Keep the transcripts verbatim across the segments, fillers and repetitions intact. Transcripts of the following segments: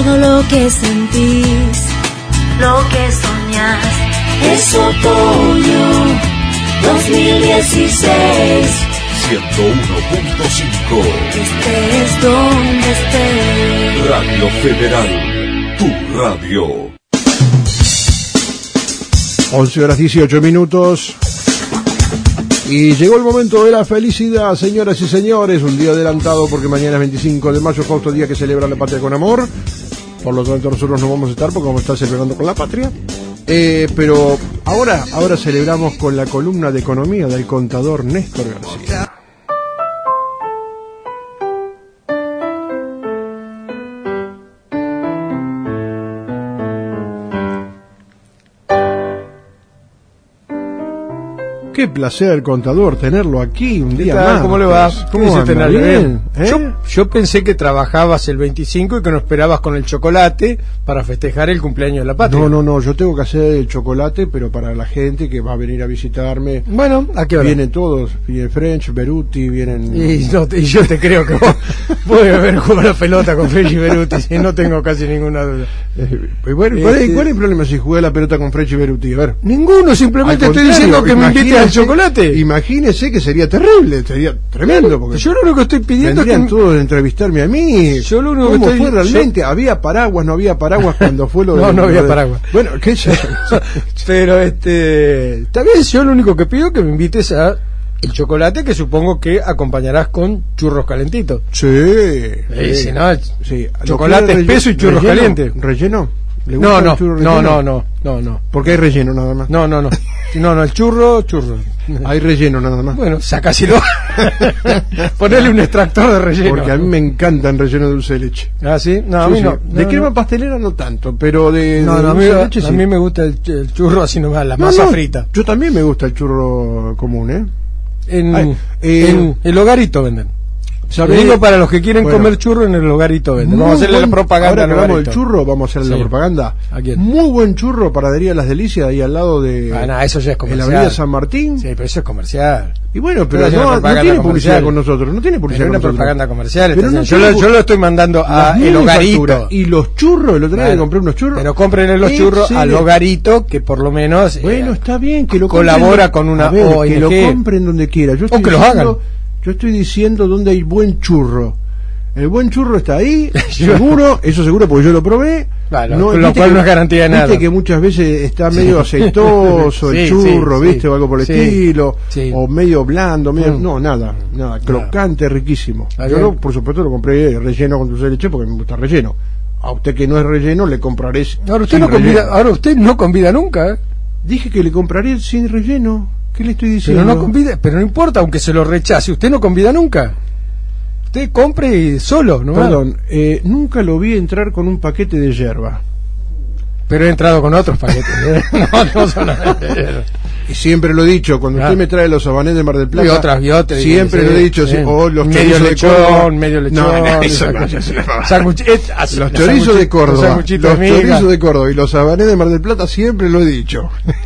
todo lo que sentís, lo que soñás, es otoño dos mil dieciséis. ciento uno punto cinco. Estés donde estés. Radio Federal, tu radio. once horas dieciocho minutos. Y llegó el momento de la felicidad, señoras y señores. Un día adelantado porque mañana es veinticinco de mayo, justo día que celebra la patria con amor. Por lo tanto nosotros no vamos a estar porque vamos a estar celebrando con la patria. Eh, pero ahora, ahora celebramos con la columna de economía del contador Néstor García. Qué placer, contador, tenerlo aquí un día más. ¿Cómo le va? ¿Cómo anda? Tenerlo bien? ¿Eh? Yo, yo pensé que trabajabas el veinticinco y que no esperabas con el chocolate para festejar el cumpleaños de la patria. No, no, no, yo tengo que hacer el chocolate, pero para la gente que va a venir a visitarme. Bueno, ¿a qué hora? Vienen todos, viene French, Beruti, vienen... Y, no, y yo te creo que vos puedes haber jugado la pelota con French y Beruti, y no tengo casi ninguna duda. Eh, bueno, ¿cuál, es, Este... ¿Cuál es el problema si jugué la pelota con French y Beruti? A ver. Ninguno, simplemente estoy diciendo que me invites al chocolate. Imagínese que sería terrible, sería tremendo. Porque yo lo único que estoy pidiendo es que... todos a entrevistarme a mí. Yo lo único ¿Cómo que estoy... fue realmente? Yo... ¿Había paraguas? ¿No había paraguas cuando fue lo de... No, no había de... paraguas. Bueno, qué sé. Pero este... Tal vez yo lo único que pido es que me invites a el chocolate, que supongo que acompañarás con churros calentitos. Sí. Sí, si no, sí. Chocolate espeso y churros relleno, calientes. ¿Relleno? ¿Le No, gusta no, el churro no, relleno? no, no, no, no. Porque hay relleno nada más. No, no, no. No, no, el churro, churro. Hay relleno nada más. Bueno, sacáselo. Ponele un extractor de relleno. Porque a mí me encantan relleno de dulce de leche. Ah, ¿sí? No, a Sí, mí sí. no. De no, crema no. pastelera no tanto, pero de, No, de no, a mí, dulce de leche a sí. mí me gusta el, el churro así nomás, la No, masa no, frita. Yo también me gusta el churro común, ¿eh? En, Ay, eh, en el hogarito venden. Lo digo para los que quieren bueno, comer churro, en el hogarito venden. Muy Vamos a hacerle buen, la propaganda ahora al que hablamos del hogarito. churro, vamos a hacerle Sí. la propaganda. ¿A quién? Muy buen churro, Panadería Las Delicias, ahí al lado de... Ah, no, eso ya es en comercial. la avenida San Martín. Sí, pero eso es comercial. Y bueno, pero Pero es una no, no propaganda tiene publicidad comercial. con nosotros, no tiene publicidad Pero con una nosotros. propaganda comercial. Pero está no haciendo. yo, tiene- lo, yo lo estoy mandando a Las el manufacturas hogarito. y los churros, el otro día Claro. le compré unos churros. Pero cómprenle los churros Excelente. al hogarito, que por lo menos Bueno, eh, está bien, que lo colabora compren, con una a ver, O N G. que lo compren donde quiera. Yo estoy que los diciendo- hagan. Yo estoy diciendo dónde hay buen churro. El buen churro está ahí, seguro, eso seguro porque yo lo probé. Claro, No, lo viste cual que- no es garantía de viste nada. que muchas veces está medio aceitoso el Sí, churro, sí, viste, sí. o algo por el Sí, estilo, sí. o medio blando, medio, Mm. no, nada, nada, crocante, riquísimo. Está Yo, bien. lo, por supuesto, lo compré relleno con dulce de leche porque me gusta relleno. A usted que no es relleno, le compraré. Ahora usted sin no convida, relleno. ahora usted no convida nunca, ¿eh? Dije que le compraré sin relleno. ¿Qué le estoy diciendo? Pero no convida, pero no importa, aunque se lo rechace, usted no convida nunca. Usted compre solo, ¿no? Perdón, eh, nunca lo vi entrar con un paquete de yerba. Pero he entrado con otros paquetes. ¿eh? No, no son Y siempre lo he dicho, cuando Ah. usted me trae los habanés de Mar del Plata, Y otras, y otras, siempre y- lo he dicho, sí. sí, o los medio chorizos de Córdoba. lechón, medio lechón, No, no, eso esa no, cosa. eso no. Sanguchi- eh, así, Los los chorizos de sanguchi- Córdoba, los los sanguchitos de miga. chorizos de Córdoba y los habanés de Mar del Plata siempre lo he dicho.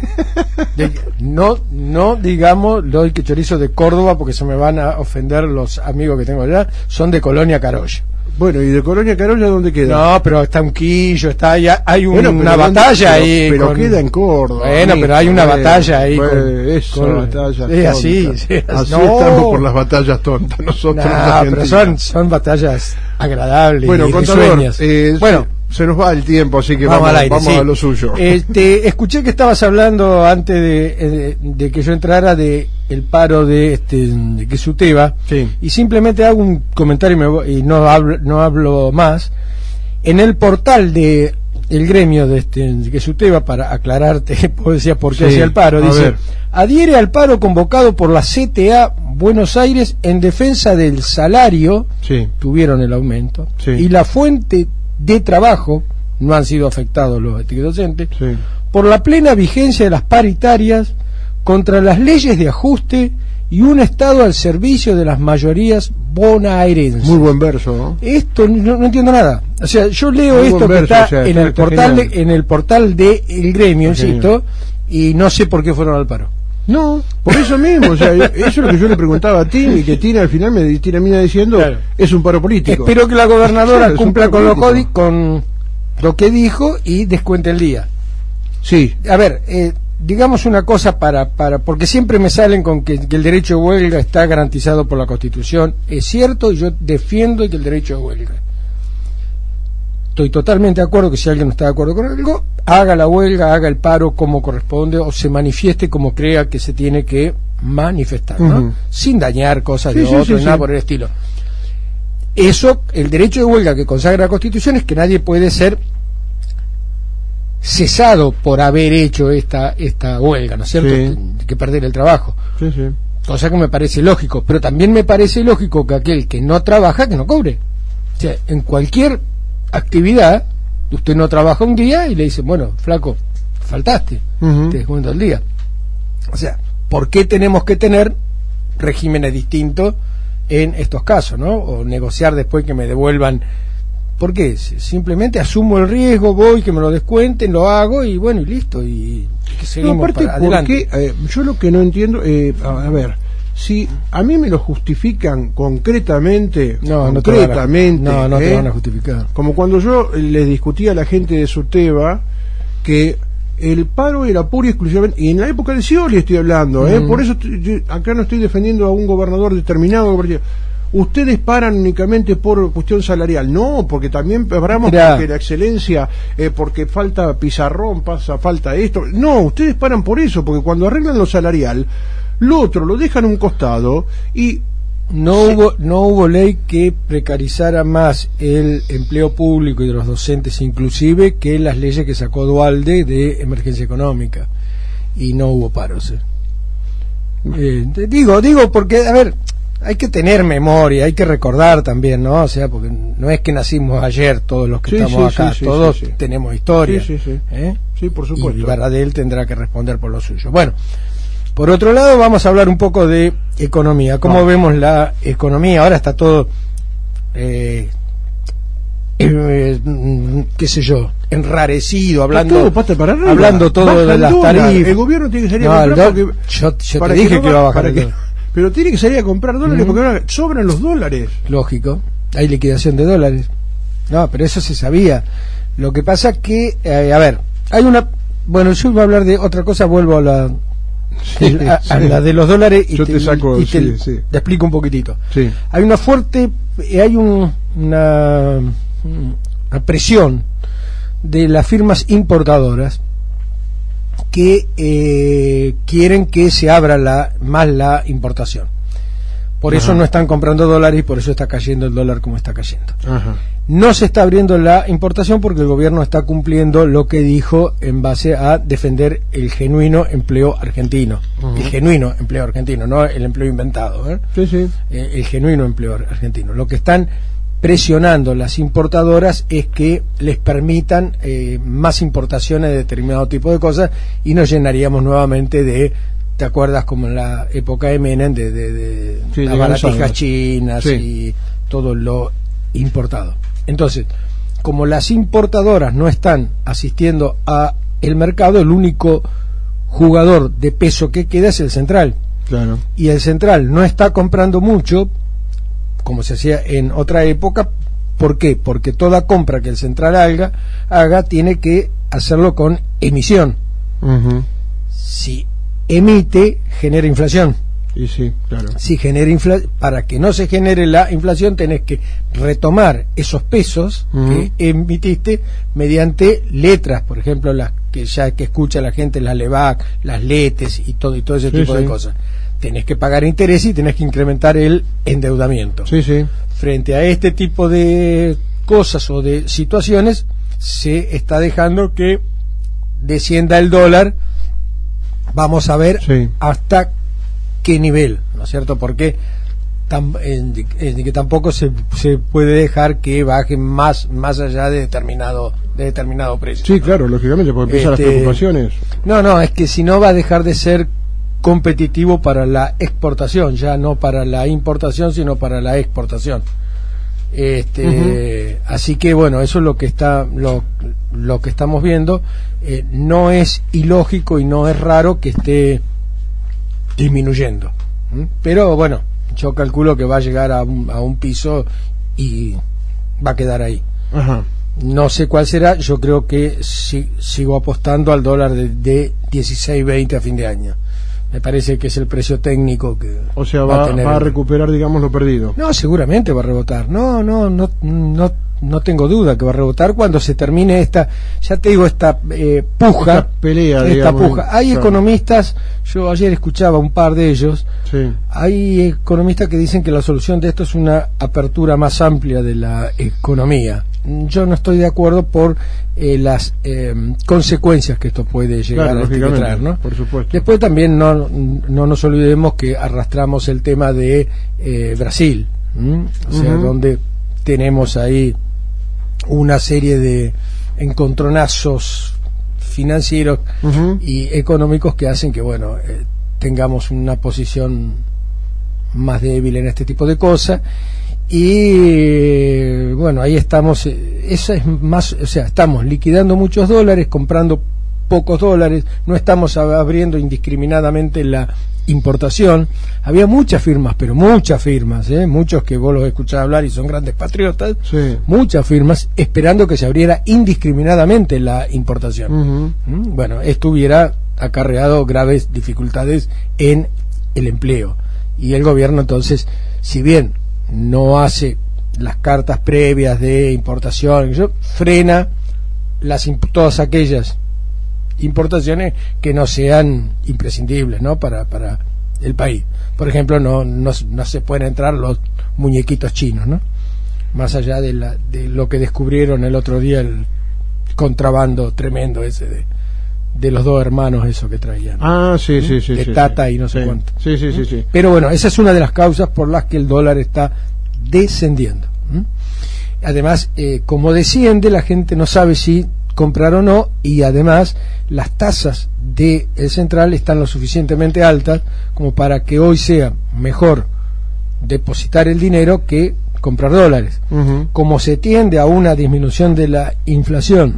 De- no, no digamos los que chorizo de Córdoba porque se me van a ofender los amigos que tengo allá, son de Colonia Carolla. Bueno, ¿y de Colonia Carolla dónde queda? No, pero está un quillo, está ahí, hay un- Bueno, pero una ¿dónde- batalla pero- ahí. Pero con- queda en Córdoba. Bueno, amigo, pero hay una bueno, batalla ahí. bueno, con- eso, con- batallas es así, tontas. sí, es- Así no. estamos por las batallas tontas nosotros. los Nah, pero argentinos. son, son batallas agradables Bueno, y contador, risueñas. eh, bueno, se, se nos va el tiempo, así que vamos, vamos, al aire, vamos sí. a lo suyo. Este, escuché que estabas hablando antes de, de, de que yo entrara de el paro de este de Quesuteva, Sí. y simplemente hago un comentario y, me voy- y no hablo no hablo más. En el portal de el gremio de este de Quesuteva, para aclararte, pues decía por qué Sí, hacía el paro, a dice: ver. adhiere al paro convocado por la C T A Buenos Aires en defensa del salario, Sí. tuvieron el aumento, Sí. y la fuente de trabajo, no han sido afectados los docentes, Sí. por la plena vigencia de las paritarias, contra las leyes de ajuste y un Estado al servicio de las mayorías bonaerenses. Muy buen verso, ¿no? Esto no, no entiendo nada. O sea, yo leo Muy esto buen que verso, está, o sea, en está- el está portal de, genial. en el portal de el gremio, Está insisto, y no sé por qué fueron al paro. No, por eso mismo, o sea, eso es lo que yo le preguntaba a Tim y que Tina al final me tira a mí diciendo Claro. es un paro político. Espero que la gobernadora Claro, es un cumpla paro con los político. códigos, con lo que dijo y descuente el día. Sí. A ver, eh, digamos una cosa para, para porque siempre me salen con que, que el derecho de huelga está garantizado por la Constitución. Es cierto, y yo defiendo que el derecho de huelga. Estoy totalmente de acuerdo que si alguien no está de acuerdo con algo, haga la huelga, haga el paro como corresponde o se manifieste como crea que se tiene que manifestar, ¿no? Uh-huh. Sin dañar cosas sí, de sí, otros, sí, nada sí. por el estilo. Eso, el derecho de huelga que consagra la Constitución es que nadie puede ser cesado por haber hecho esta esta huelga, ¿no es cierto? Sí. Que, que perder el trabajo. Sí, sí. Cosa que me parece lógico, pero también me parece lógico que aquel que no trabaja, que no cobre. O sea, en cualquier actividad, usted no trabaja un día y le dice, bueno, flaco, faltaste, uh-huh. te descuento el día. O sea, ¿por qué tenemos que tener regímenes distintos en estos casos, ¿no? O negociar después que me devuelvan. ¿Por qué? Simplemente asumo el riesgo, voy, que me lo descuenten, lo hago y bueno, y listo, y que seguimos no, aparte, para adelante. ¿por qué? Eh, yo lo que no entiendo, eh, a, a ver, si a mí me lo justifican concretamente, no, concretamente, no, te, van a, no, no eh, te van a justificar. Como cuando yo le discutía a la gente de Suteba que el paro era puro y exclusivamente, y en la época de Scioli estoy hablando, ¿eh? Mm. Por eso estoy, yo, acá no estoy defendiendo a un gobernador determinado. Ustedes paran únicamente por cuestión salarial. No, porque también paramos porque la excelencia, eh, porque falta pizarrón, pasa, falta esto. No, ustedes paran por eso, porque cuando arreglan lo salarial, lo otro lo dejan a un costado y no sí. hubo no hubo ley que precarizara más el empleo público y de los docentes inclusive que las leyes que sacó Duhalde de emergencia económica, y no hubo paros. ¿eh? Eh, digo, digo porque, a ver, hay que tener memoria, hay que recordar también, ¿no? O sea, porque no es que nacimos ayer todos los que sí, estamos sí, acá, sí, todos sí, sí. tenemos historia. Sí, sí, sí. ¿eh? Sí, por supuesto. Y Baradel tendrá que responder por lo suyo. Bueno, por otro lado, vamos a hablar un poco de economía. ¿Cómo no. vemos la economía? Ahora está todo, eh, eh, qué sé yo, enrarecido, hablando todo, para arriba. hablando todo Baja de las dólar. tarifas. El gobierno tiene que salir no, a comprar porque, yo, yo para te dije que, no que iba a bajar para que, pero tiene que salir a comprar dólares mm. porque ahora sobran los dólares. Lógico, hay liquidación de dólares. No, pero eso se sabía. Lo que pasa que, eh, a ver, hay una... Bueno, yo iba a hablar de otra cosa, vuelvo a la... Sí, a, a sí. la de los dólares y, yo te, te saco, y te, sí, sí. te explico un poquitito. Sí. Hay una fuerte, hay un, una, una presión de las firmas importadoras que eh, quieren que se abra la, más la importación. Por Ajá. eso no están comprando dólares y por eso está cayendo el dólar como está cayendo. Ajá. No se está abriendo la importación porque el gobierno está cumpliendo lo que dijo en base a defender el genuino empleo argentino. Uh-huh. El genuino empleo argentino, no el empleo inventado. ¿eh? Sí, sí. Eh, el genuino empleo argentino. Lo que están presionando las importadoras es que les permitan eh, más importaciones de determinado tipo de cosas y nos llenaríamos nuevamente de... ¿Te acuerdas como en la época de Menem de, de, de sí, las baratijas chinas sí. y todo lo importado? Entonces, como las importadoras no están asistiendo a el mercado, el único jugador de peso que queda es el central. Claro. Y el central no está comprando mucho, como se hacía en otra época. ¿Por qué? Porque toda compra que el central haga, haga tiene que hacerlo con emisión. Uh-huh. Si emite, genera inflación. Y sí, claro. Si genera infla- para que no se genere la inflación tenés que retomar esos pesos uh-huh. que emitiste mediante letras, por ejemplo, las que ya que escucha la gente, las LEVAC, las LETES y todo y todo ese sí, tipo sí. de cosas. Tenés que pagar interés y tenés que incrementar el endeudamiento. Sí, sí. Frente a este tipo de cosas o de situaciones se está dejando que descienda el dólar. Vamos a ver sí. hasta qué nivel, ¿no es cierto? Porque tam, en, en que tampoco se, se puede dejar que baje más más allá de determinado de determinado precio. Sí, ¿no? Claro, lógicamente, porque empiezan este, las preocupaciones. No, no, es que si no va a dejar de ser competitivo para la exportación, ya no para la importación, sino para la exportación. Este, uh-huh. Así que bueno, eso es lo que está lo, lo que estamos viendo. Eh, no es ilógico y no es raro que esté disminuyendo, ¿Mm? pero bueno, yo calculo que va a llegar a un, a un piso y va a quedar ahí. Ajá. no sé cuál será. Yo creo que si, sigo apostando al dólar de, de dieciséis veinte a fin de año. Me parece que es el precio técnico que o sea va, va, a, tener va a recuperar, digamos, lo perdido. No, seguramente va a rebotar. No, no, no, no, no tengo duda que va a rebotar cuando se termine esta, ya te digo, esta eh, puja, esta pelea, esta digamos, puja. Hay claro. economistas, yo ayer escuchaba un par de ellos. Sí. Hay economistas que dicen que la solución de esto es una apertura más amplia de la economía. Yo no estoy de acuerdo por eh, las eh, consecuencias que esto puede llegar claro, a traer, ¿no? Por supuesto. Después también no, no nos olvidemos que arrastramos el tema de eh, Brasil, ¿m? o sea, uh-huh. donde tenemos ahí una serie de encontronazos financieros uh-huh. y económicos que hacen que, bueno, eh, tengamos una posición más débil en este tipo de cosas. Y bueno, ahí estamos, esa es más, o sea, estamos liquidando muchos dólares, comprando pocos dólares, no estamos abriendo indiscriminadamente la importación. Había muchas firmas, pero muchas firmas, ¿eh? muchos que vos los escuchás hablar y son grandes patriotas, sí. muchas firmas esperando que se abriera indiscriminadamente la importación. Uh-huh. ¿Mm? Bueno, esto hubiera acarreado graves dificultades en el empleo. Y el gobierno entonces, si bien no hace las cartas previas de importación, frena las todas aquellas importaciones que no sean imprescindibles, ¿no? para para el país. Por ejemplo, no no, no se pueden entrar los muñequitos chinos, ¿no? Más allá de la de lo que descubrieron el otro día, el contrabando tremendo ese de de los dos hermanos, eso que traían. Ah, sí, sí, sí. De sí, Tata sí. y no sé sí. cuánto. Sí, sí, sí, sí. Pero bueno, esa es una de las causas por las que el dólar está descendiendo. ¿Mm? Además, eh, como desciende, la gente no sabe si comprar o no, y además las tasas del central están lo suficientemente altas como para que hoy sea mejor depositar el dinero que comprar dólares. Uh-huh. Como se tiende a una disminución de la inflación,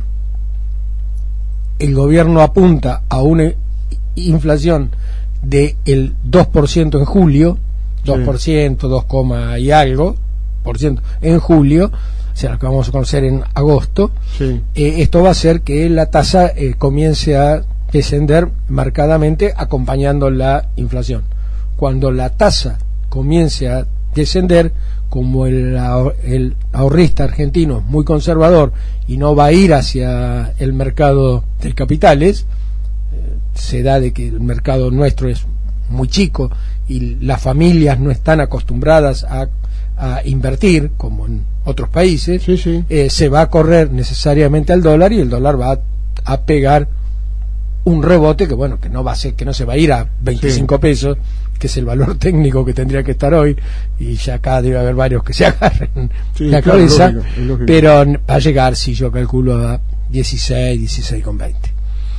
el gobierno apunta a una inflación del dos por ciento en julio, dos por ciento, dos, y algo por ciento en julio, o sea, lo que vamos a conocer en agosto. Sí. Eh, esto va a hacer que la tasa eh, comience a descender marcadamente acompañando la inflación. Cuando la tasa comience a descender, como el, el ahorrista argentino es muy conservador y no va a ir hacia el mercado de capitales, eh, se da de que el mercado nuestro es muy chico y las familias no están acostumbradas a, a invertir como en otros países, sí, sí. Eh, se va a correr necesariamente al dólar y el dólar va a, a pegar un rebote que, bueno, que no va a ser, que no se va a ir a veinticinco sí. pesos, que es el valor técnico que tendría que estar hoy, y ya acá debe haber varios que se agarren sí, la claro, cabeza, lógico, lógico. Pero va a llegar, si yo calculo, a dieciséis, dieciséis con veinte.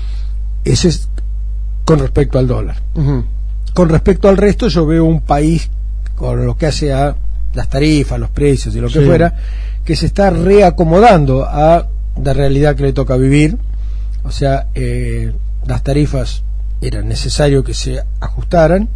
Eso es con respecto al dólar. Uh-huh. Con respecto al resto, yo veo un país, con lo que hace a las tarifas, los precios y lo que sí. fuera, que se está reacomodando a la realidad que le toca vivir. O sea, eh, las tarifas era necesario que se ajustaran.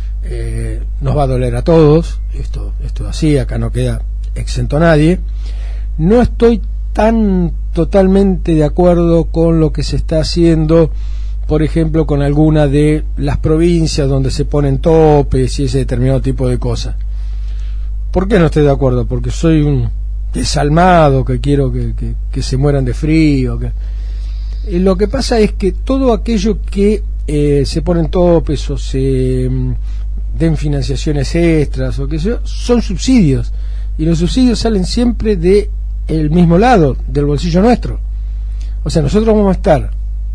Eh, nos va a doler a todos, esto esto así, acá no queda exento a nadie. No estoy tan totalmente de acuerdo con lo que se está haciendo, por ejemplo, con alguna de las provincias donde se ponen topes y ese determinado tipo de cosas. ¿Por qué no estoy de acuerdo? Porque soy un desalmado que quiero que, que, que se mueran de frío. Que... Eh, lo que pasa es que todo aquello que eh, se ponen topes o se mm, den financiaciones extras o que sea, son subsidios, y los subsidios salen siempre de el mismo lado, del bolsillo nuestro. O sea, nosotros vamos a estar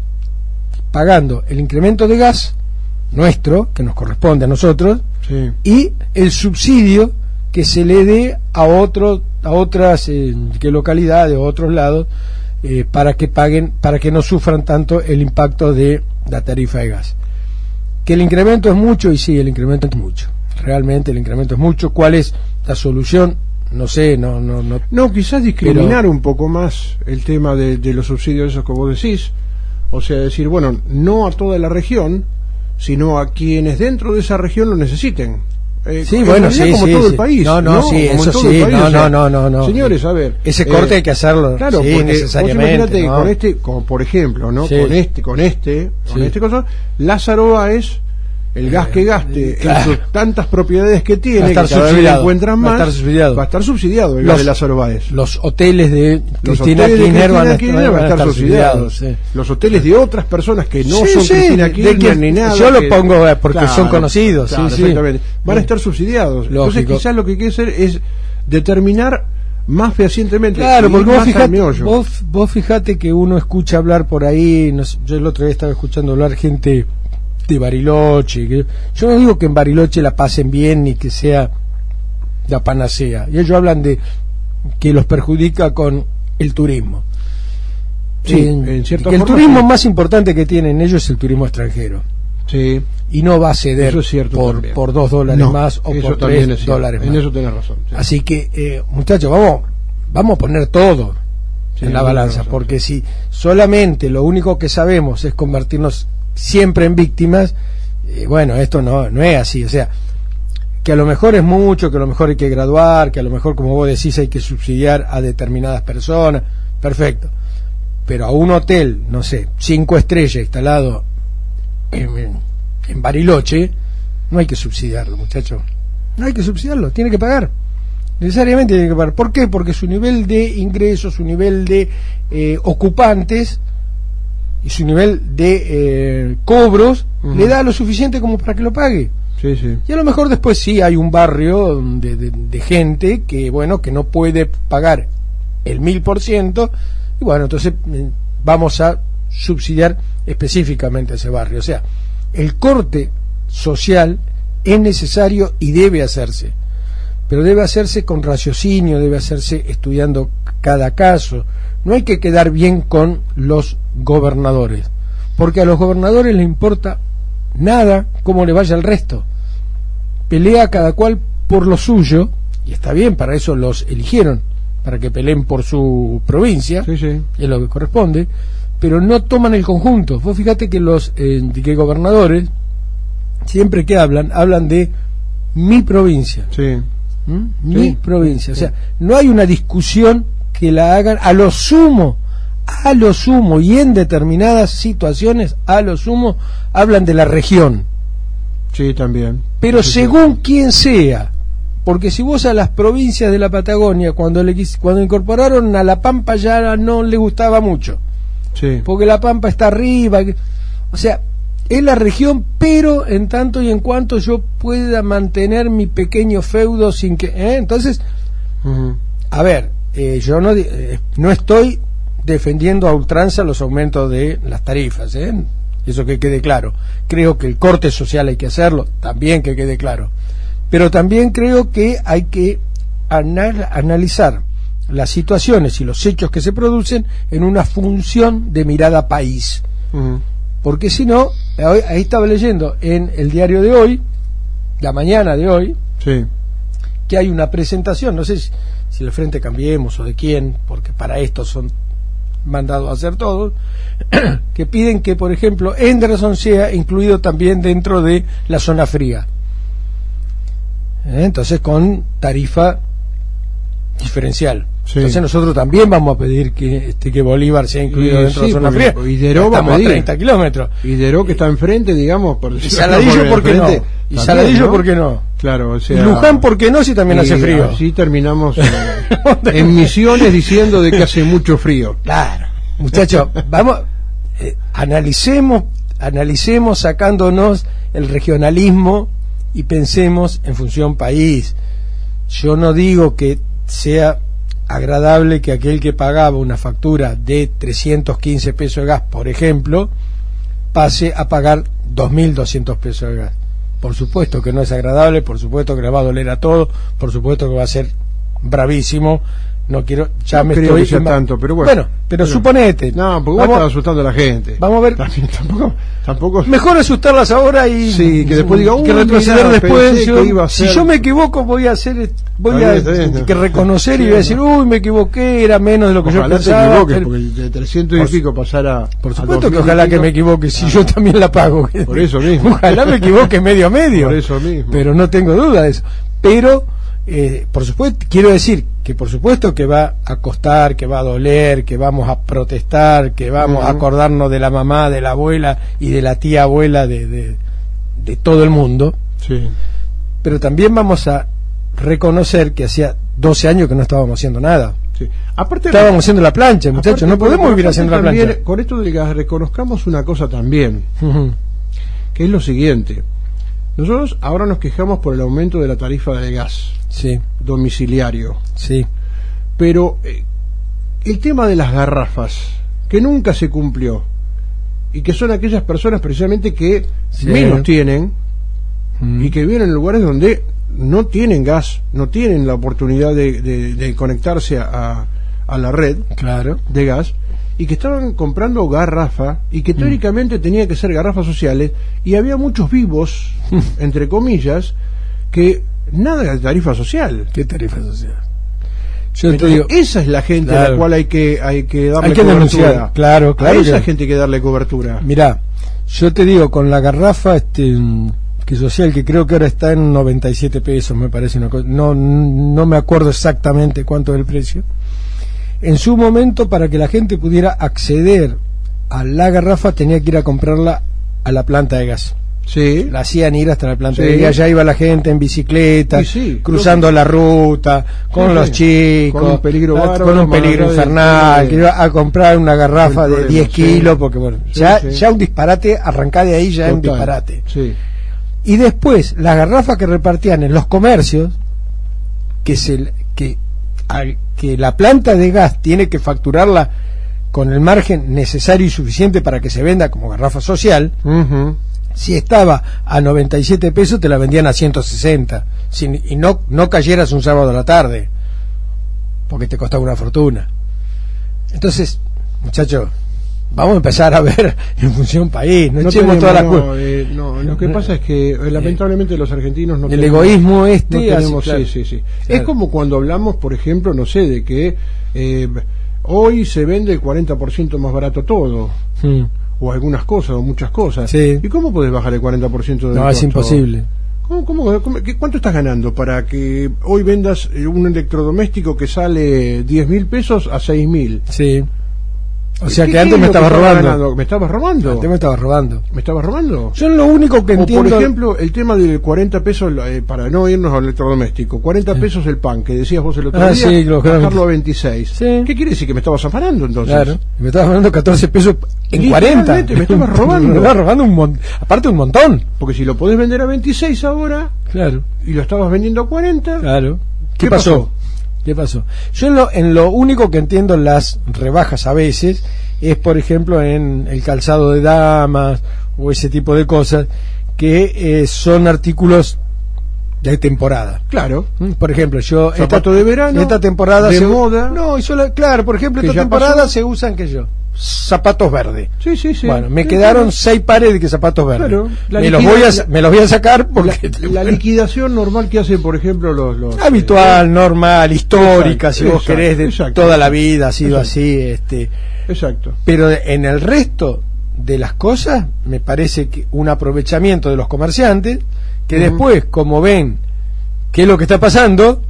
pagando el incremento de gas nuestro, que nos corresponde a nosotros, sí. y el subsidio que se le dé a otros, a otras eh, que localidades o otros lados, eh, para que paguen, para que no sufran tanto el impacto de la tarifa de gas. Que el incremento es mucho, y sí, el incremento es mucho. Realmente el incremento es mucho. ¿Cuál es la solución? No sé, no, no, no. No, quizás discriminar pero... un poco más el tema de, de los subsidios esos que vos decís. O sea, decir, bueno, no a toda la región, sino a quienes dentro de esa región lo necesiten. Eh, Sí, en bueno, realidad sí, como sí, todo sí. el país. No, no, sí, como en eso todo sí, el país, no, o sea, no, no, no. Señores, a ver. Ese corte eh, hay que hacerlo. Claro, sí, porque necesariamente. vos imagínate, ¿no? con este, como por ejemplo, ¿no? Sí. Con este, con este, con Sí. este cosa, Lázaro Báez, el gas que gaste claro. en sus tantas propiedades que Va a tiene, que estar cada vez subsidiado. encuentran Va a más, estar subsidiado. va a estar subsidiado el Los- gas de Lázaro Báez. Los hoteles de Los Cristina hoteles de Kirchner van a, Kirchner van a estar subsidiados. sí. Los hoteles de otras personas que no Sí, son sí, Cristina de Kirchner que- ni nada. yo lo que- pongo, eh, porque Claro, son conocidos, sí, claro, sí. exactamente. Van a estar subsidiados. Entonces Lógico. quizás lo que hay que hacer es determinar más fehacientemente. Claro, y porque ir vos más al fijate, meollo. vos, vos fijate que uno escucha hablar por ahí, no sé, yo el otro día estaba escuchando hablar gente de Bariloche, que, yo no digo que en Bariloche la pasen bien ni que sea la panacea, y ellos hablan de que los perjudica con el turismo. Sí, Eh, en cierta que el forma, turismo sí. más importante que tienen ellos es el turismo extranjero, Sí, y no va a ceder eso es cierto por, también. por dos dólares No, más o eso por también tres es cierto. dólares En más. eso tenés razón. Sí. Así que, eh, muchachos, vamos, vamos a poner todo Sí, en la tenés balanza, razón. porque si solamente lo único que sabemos es convertirnos siempre en víctimas, eh, bueno, esto no, no es así. O sea, que a lo mejor es mucho, que a lo mejor hay que graduar, que a lo mejor, como vos decís, hay que subsidiar a determinadas personas, perfecto. Pero a un hotel, no sé, cinco estrellas instalado en, en, en Bariloche, no hay que subsidiarlo, muchachos. No hay que subsidiarlo, tiene que pagar. Necesariamente tiene que pagar. ¿Por qué? Porque su nivel de ingresos, su nivel de eh, ocupantes y su nivel de eh, cobros Ujú. le da lo suficiente como para que lo pague. Sí, sí. Y a lo mejor después sí hay un barrio de, de, de gente que, bueno, que no puede pagar el mil por ciento, y bueno, entonces eh, vamos a subsidiar específicamente ese barrio. O sea, el corte social es necesario y debe hacerse, pero debe hacerse con raciocinio, debe hacerse estudiando cada caso. No hay que quedar bien con los gobernadores, porque a los gobernadores les importa nada cómo le vaya al resto. Pelea cada cual por lo suyo, y está bien, para eso los eligieron, para que peleen por su provincia, Sí, sí. es lo que corresponde, pero no toman el conjunto. Vos fíjate que los eh, que gobernadores, siempre que hablan, hablan de mi provincia. Sí. ¿Mm? Mi Sí, provincia. O sea, no hay una discusión que la hagan a lo sumo, a lo sumo, y en determinadas situaciones, a lo sumo, hablan de la región. Sí, también. Pero Sí, según quién sea, porque si vos a las provincias de la Patagonia, cuando le quis- cuando incorporaron a La Pampa, ya no le gustaba mucho, Sí. porque La Pampa está arriba, que- o sea, es la región, pero en tanto y en cuanto yo pueda mantener mi pequeño feudo sin que, ¿eh? Entonces, Ujú. a ver, eh, yo no di- eh, no estoy defendiendo a ultranza los aumentos de las tarifas, ¿eh? Eso que quede claro. Creo que el corte social hay que hacerlo, también que quede claro. Pero también creo que hay que anal- analizar las situaciones y los hechos que se producen en una función de mirada país. Ujú. Porque si no, ahí ahí estaba leyendo en el diario de hoy, la mañana de hoy, Sí. que hay una presentación, no sé si, si el Frente Cambiemos o de quién, porque para esto son mandados a hacer todos, que piden que, por ejemplo, Henderson sea incluido también dentro de la zona fría. ¿Eh? Entonces, con tarifa diferencial. Sí. Entonces nosotros también vamos a pedir que este que Bolívar sea incluido Y dentro de sí, la zona porque fría. Higueró va a Estamos a pedir. treinta kilómetros. Y Deró, que está enfrente, digamos. Por Y decirlo Saladillo, ¿por qué no? enfrente, Y también, Saladillo, ¿no? ¿por qué no? Claro, o Y sea. Luján, ¿por qué no? Si también hace y frío. Así terminamos en, en Misiones diciendo de que hace mucho frío. Claro, muchachos, vamos, eh, analicemos, analicemos sacándonos el regionalismo y pensemos en función país. Yo no digo que sea agradable que aquel que pagaba una factura de trescientos quince pesos de gas, por ejemplo, pase a pagar dos mil doscientos pesos de gas. Por supuesto que no es agradable, por supuesto que le va a doler a todo, por supuesto que va a ser bravísimo no quiero, ya no me creo estoy... que sea ima- tanto, pero bueno. Bueno, pero Bueno. suponete. No, porque vos vamos, estás asustando a la gente. vamos a ver. También, tampoco, tampoco. Mejor asustarlas ahora y Sí, que después diga, que "Uy, retroceder mirá, después. pensé Yo- que iba a si ser". yo me equivoco voy a hacer, voy Está a bien, está bien. que reconocer y Sí, voy a decir, no. uy, me equivoqué, era menos de lo que Ojalá yo te pensaba. equivoques, pero- porque de trescientos Por y pico pasar a. por a supuesto dos que mil y ojalá que pico. me equivoque, si Ah. yo también la pago. Por eso mismo. Ojalá me equivoque medio a medio. Por eso mismo. Pero no tengo duda de eso. Pero, eh, por supuesto, quiero decir que por supuesto que va a costar, que va a doler, que vamos a protestar, que vamos Ujú. a acordarnos de la mamá, de la abuela y de la tía abuela de, de, de todo el mundo. Sí. Pero también vamos a reconocer que hacía doce años que no estábamos haciendo nada. Sí. Aparte, Estábamos haciendo la plancha, muchachos, aparte, no podemos pero vivir aparte haciendo la también, plancha. Con esto del gas, reconozcamos una cosa también, Ujú. que es lo siguiente. Nosotros ahora nos quejamos por el aumento de la tarifa del gas Sí, domiciliario, sí. pero eh, el tema de las garrafas, que nunca se cumplió, y que son aquellas personas precisamente que Sí. menos tienen Mm. y que viven en lugares donde no tienen gas, no tienen la oportunidad de, de- de conectarse a, a la red Claro. de gas, y que estaban comprando garrafa y Mm. que teóricamente tenía que ser garrafas sociales, y había muchos vivos, entre comillas, que nada de tarifa social. ¿Qué tarifa social? Yo te Entonces, digo, esa es la gente a Claro. la cual hay que hay que darle hay que cobertura. denunciar, claro, claro. A esa que- gente hay que darle cobertura. Mirá, yo te digo, con la garrafa este mm, que social, que creo que ahora está en noventa y siete pesos, me parece una cosa, no, no me acuerdo exactamente cuánto es el precio. En su momento, para que la gente pudiera acceder a la garrafa, tenía que ir a comprarla a la planta de gas. Sí. La hacían ir hasta la planta Sí. de gas, allá iba la gente en bicicleta, Sí, sí, cruzando la ruta, con Sí, los sí. chicos, Con un peligro ah, bárbaro, con un más peligro allá de- infernal, de- que iba a comprar una garrafa del de problema, diez sí. kilos, porque bueno, Sí, ya, sí. ya un disparate, arrancar de ahí ya es un Total. disparate. Sí. Y después, las garrafas que repartían en los comercios, que se que, al- que la planta de gas tiene que facturarla con el margen necesario y suficiente para que se venda como garrafa social, Ujú. si estaba a noventa y siete pesos te la vendían a ciento sesenta, sin, y no, no cayeras un sábado a la tarde, porque te costaba una fortuna. Entonces, muchachos, vamos a empezar a ver en función país, no, No echemos tenemos, todas las no, culpas. eh, no, lo que pasa es que eh, lamentablemente los argentinos no El tenemos, egoísmo este no tenemos, hace- claro. sí, sí, sí. Claro. Es como cuando hablamos, por ejemplo, no sé, de que eh, hoy se vende el cuarenta por ciento más barato todo, Mm. o algunas cosas, o muchas cosas. Sí. ¿Y cómo podés bajar el cuarenta por ciento del No, es costo? imposible. ¿Cómo, cómo, cómo- qué- ¿Cuánto estás ganando para que hoy vendas eh, un electrodoméstico que sale diez mil pesos a seis mil? Sí. O sea ¿Qué- que qué antes es me lo que estaba estaba robando. ganando? ¿Me estabas robando? Antes me estaba robando. ¿Me estabas robando? Yo lo único que O entiendo. por ejemplo, el tema del cuarenta pesos, eh, para no irnos al electrodoméstico, cuarenta pesos el pan, que decías vos el otro Ah, día, sí, lo- bajarlo a veintiséis. Sí. ¿Qué quiere decir? ¿Que me estabas afanando entonces? Claro. Me estabas robando catorce pesos en cuarenta. Literalmente, me estabas robando. Me estabas robando un montón. Aparte un montón. Porque si lo podés vender a veintiséis ahora, Claro. y lo estabas vendiendo a cuarenta, Claro. ¿Qué, ¿Qué pasó? pasó? ¿Qué pasó? Yo en lo, en lo único que entiendo las rebajas a veces es, por ejemplo, en el calzado de damas o ese tipo de cosas que eh, son artículos de temporada. claro. ¿Mm? Por ejemplo, yo Zapato de verano, esta temporada de se- moda. No, y solo, claro, por ejemplo, Que esta ya temporada pasó. se usan que yo zapatos verdes. Sí, sí, sí. Bueno, me Sí, quedaron claro. seis pares de que zapatos verdes. Claro, la me, los liquida- voy a, la- me los voy a sacar porque La, la liquidación normal que hacen, por ejemplo, los... los habitual, normal, histórica, Exacto, si vos exacto, querés, de exacto. toda la vida ha sido Exacto. así, este, Exacto. pero en el resto de las cosas me parece que un aprovechamiento de los comerciantes que Ujú. después, como ven qué es lo que está pasando,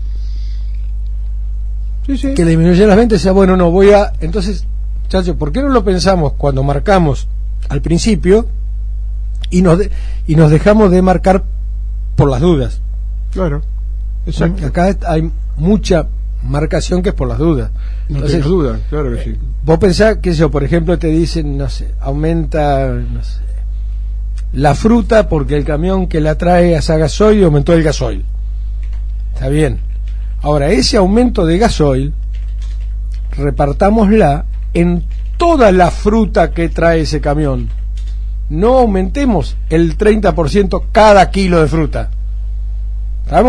Sí, sí. que disminuyen las ventas, sea bueno, no voy a, entonces, muchachos, ¿por qué no lo pensamos cuando marcamos al principio y nos de- y nos dejamos de marcar por las dudas? Claro. Exacto. Acá hay mucha marcación que es por las dudas. No Entonces, tengas duda, claro que sí. vos pensás que yo, por ejemplo, te dicen, no sé, aumenta, no sé, la fruta porque el camión que la trae a gasoil aumentó el gasoil. Está bien. Ahora, ese aumento de gasoil, repartámosla en toda la fruta que trae ese camión. No aumentemos el treinta por ciento cada kilo de fruta. ¿Estamos?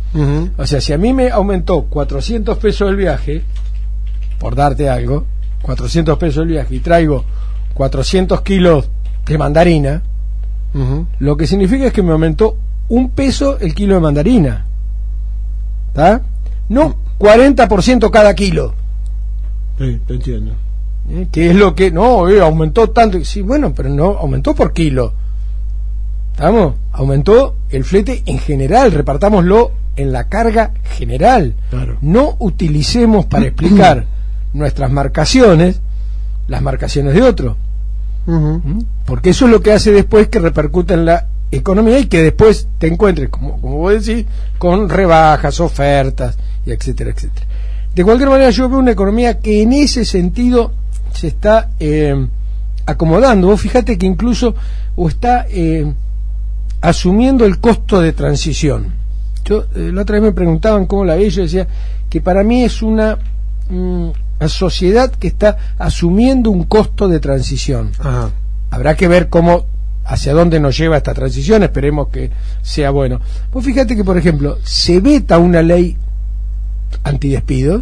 Uh-huh. O sea, si a mí me aumentó cuatrocientos pesos el viaje, por darte algo, cuatrocientos pesos el viaje, y traigo cuatrocientos kilos de mandarina, Uh-huh. lo que significa es que me aumentó un peso el kilo de mandarina. ¿Está? No cuarenta por ciento cada kilo. Sí, te entiendo. ¿Eh? Que es lo que... No, eh, aumentó tanto. Sí, bueno, pero no, aumentó por kilo. ¿Estamos? Aumentó el flete en general, repartámoslo en la carga general. Claro. No utilicemos para explicar nuestras marcaciones las marcaciones de otro. Uh-huh. ¿Mm? Porque eso es lo que hace después que repercute en la economía y que después te encuentres, como, como vos decís, con rebajas, ofertas, y etcétera, etcétera. De cualquier manera, yo veo una economía que en ese sentido se está eh, acomodando. Vos fíjate que incluso o está eh, asumiendo el costo de transición. Yo eh, la otra vez me preguntaban cómo la veía, yo decía que para mí es una, mm, una sociedad que está asumiendo un costo de transición. Ajá. Habrá que ver cómo, hacia dónde nos lleva esta transición, esperemos que sea bueno. Vos fíjate que, por ejemplo, se veta una ley antidespidos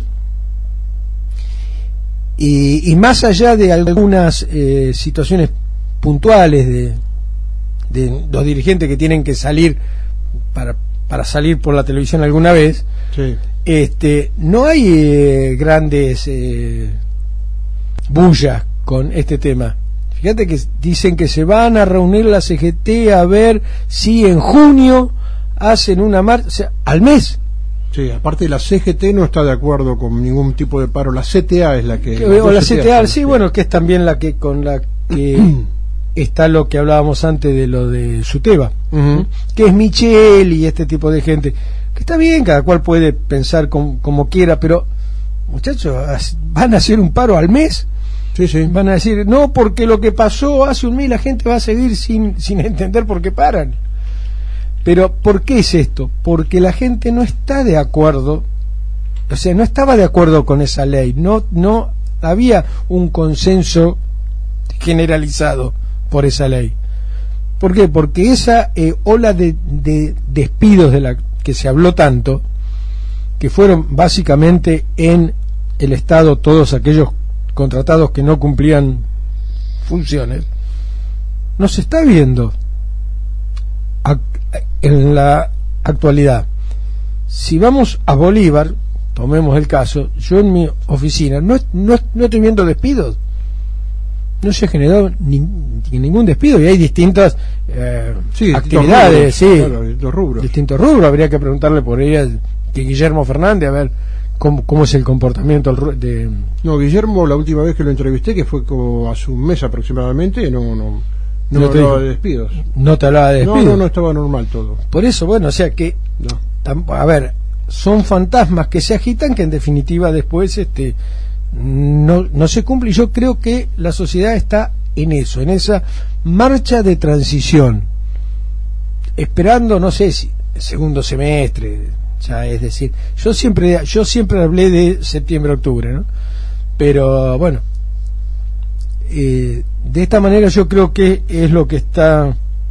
y, y más allá de algunas eh, situaciones puntuales de, de los dirigentes que tienen que salir para, para salir por la televisión alguna vez, Sí. este no hay eh, grandes eh, bullas con este tema. Fíjate que dicen que se van a reunir la C G T a ver si en junio hacen una marcha, o sea, al mes. Sí, aparte la C G T no está de acuerdo con ningún tipo de paro, la C T A es la que... Que, o la C T A, son- sí, bueno, que es también la que con la que está lo que hablábamos antes de lo de Suteba, Ujú. que es Michel y este tipo de gente, que está bien, cada cual puede pensar com- como quiera, pero muchachos, as- van a hacer un paro al mes. Sí, sí. Van a decir, no, porque lo que pasó hace un mes la gente va a seguir sin, sin entender por qué paran. Pero, ¿por qué es esto? Porque la gente no está de acuerdo, o sea, no estaba de acuerdo con esa ley, no, no había un consenso generalizado por esa ley. ¿Por qué? Porque esa eh, ola de, de despidos de la que se habló tanto, que fueron básicamente en el Estado todos aquellos contratados que no cumplían funciones, no se está viendo ac- en la actualidad. Si vamos a Bolívar, tomemos el caso, yo en mi oficina no, no, no estoy viendo despidos, no se ha generado ni, ni ningún despido, y hay distintas eh, Sí, actividades, distintos rubros, sí, claro, distintos rubros. distintos rubros. Habría que preguntarle por ella que Guillermo Fernández a ver cómo, cómo es el comportamiento del ru- de... No, Guillermo, la última vez que lo entrevisté, que fue como hace un mes aproximadamente, no, no, no, No te hablaba dijo. de despidos. No te hablaba de No, despido. no, no estaba normal todo. Por eso, bueno, o sea que, No. tam- a ver, son fantasmas que se agitan que en definitiva después este no, no se cumple. Y yo creo que la sociedad está en eso, en esa marcha de transición, esperando, no sé si el segundo semestre, ya es decir, yo siempre yo siempre hablé de septiembre-octubre, ¿no? Pero bueno, eh, de esta manera yo creo que es lo que está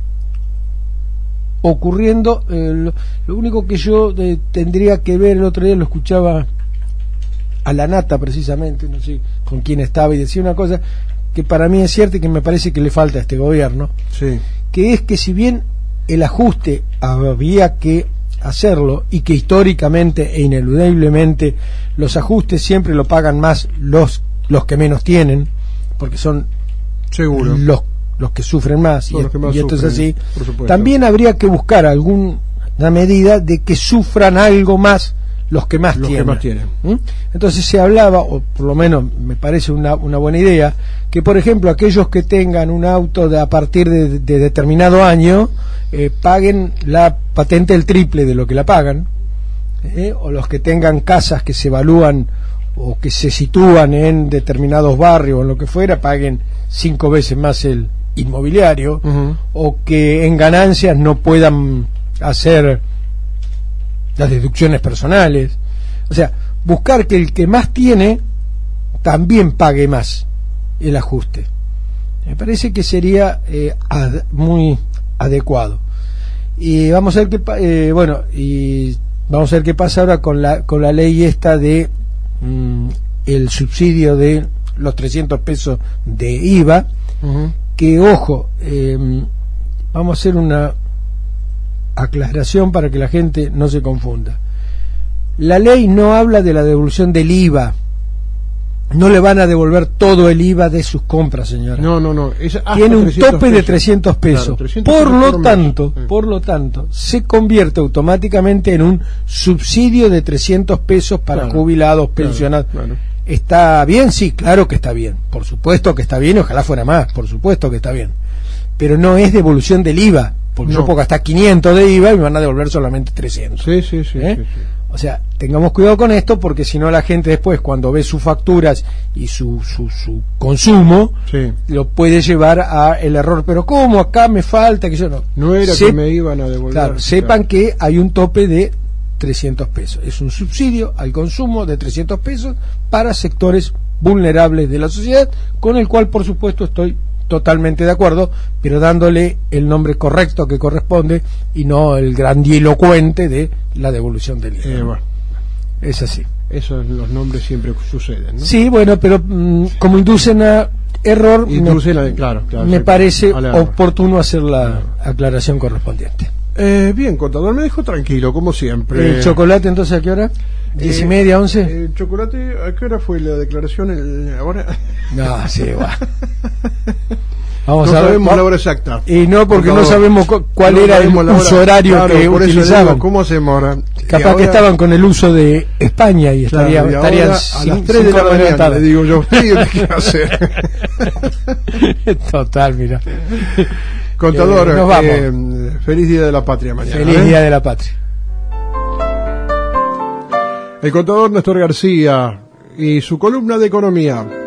ocurriendo. Eh, lo, lo único que yo eh, tendría que ver, el otro día lo escuchaba a la Nata precisamente, no sé con quién estaba, y decía una cosa que para mí es cierta y que me parece que le falta a este gobierno, Sí. que es que si bien el ajuste había que hacerlo y que históricamente e ineludiblemente los ajustes siempre lo pagan más los los que menos tienen, porque son Seguro. los los que sufren más, Son y, los que más y esto es sufren, así. por supuesto. También habría que buscar alguna medida de que sufran algo más los que más Los que tienen. más tienen. ¿Mm? Entonces se hablaba, o por lo menos me parece una, una buena idea, que por ejemplo aquellos que tengan un auto de, a partir de, de determinado año eh, paguen la patente el triple de lo que la pagan, ¿eh? O los que tengan casas que se evalúan o que se sitúan en determinados barrios o en lo que fuera, paguen cinco veces más el inmobiliario, Ujú. o que en ganancias no puedan hacer las deducciones personales. O sea, buscar que el que más tiene también pague más el ajuste. Me parece que sería eh, ad- muy adecuado. Y vamos a ver qué pa- eh, bueno, y Vamos a ver qué pasa ahora con la con la ley esta de mm, el subsidio de los trescientos pesos de I V A, uh-huh. que ojo, eh, vamos a hacer una aclaración para que la gente no se confunda. La ley no habla de la devolución del I V A. No le van a devolver todo el I V A de sus compras, señora. No, no, no. Es Tiene un tope pesos. de trescientos pesos. Claro, trescientos por lo por tanto, mes. por lo tanto, se convierte automáticamente en un subsidio de trescientos pesos para claro, jubilados, pensionados. Claro, claro. ¿Está bien? Sí, claro que está bien. Por supuesto que está bien, ojalá fuera más, por supuesto que está bien. Pero no es devolución del I V A, porque no. yo puedo gastar quinientos de I V A y me van a devolver solamente trescientos. Sí, sí, sí. ¿Eh? sí, sí. O sea, tengamos cuidado con esto, porque si no la gente después, cuando ve sus facturas y su, su, su consumo, sí. lo puede llevar a el error. Pero ¿cómo? Acá me falta, que yo no. No era Se... que me iban a devolver. Claro, sepan claro. que hay un tope de trescientos pesos. Es un subsidio al consumo de trescientos pesos para sectores vulnerables de la sociedad, con el cual, por supuesto, estoy totalmente de acuerdo, pero dándole el nombre correcto que corresponde y no el grandilocuente de la devolución del I V A. Eh, bueno. Es así. Esos los nombres siempre suceden, ¿no? Sí, bueno, pero mmm, como inducen a error, inducen me, a, claro, claro, me sí, parece claro. oportuno hacer la aclaración correspondiente. Eh, bien, contador, me dejó tranquilo, como siempre. ¿El chocolate entonces a qué hora? ¿Diez eh, y media, once? El chocolate, ¿a qué hora fue la declaración? El, ¿Ahora? No, sí, va. Vamos no a sabemos ver, la hora exacta. Y no, porque contador, no sabemos cu cuál no era el uso horario claro, que por utilizaban. Digo, ¿cómo hacemos ahora? Capaz ahora, que estaban con el uso de España y estaría, claro, y estarían a sin, las tres de la mañana, le digo yo, ¿qué quiero hacer? Total, mira. Contador, eh, nos vamos. Eh, feliz Día de la Patria mañana. Feliz ¿eh? Día de la Patria. El contador Néstor García y su columna de economía.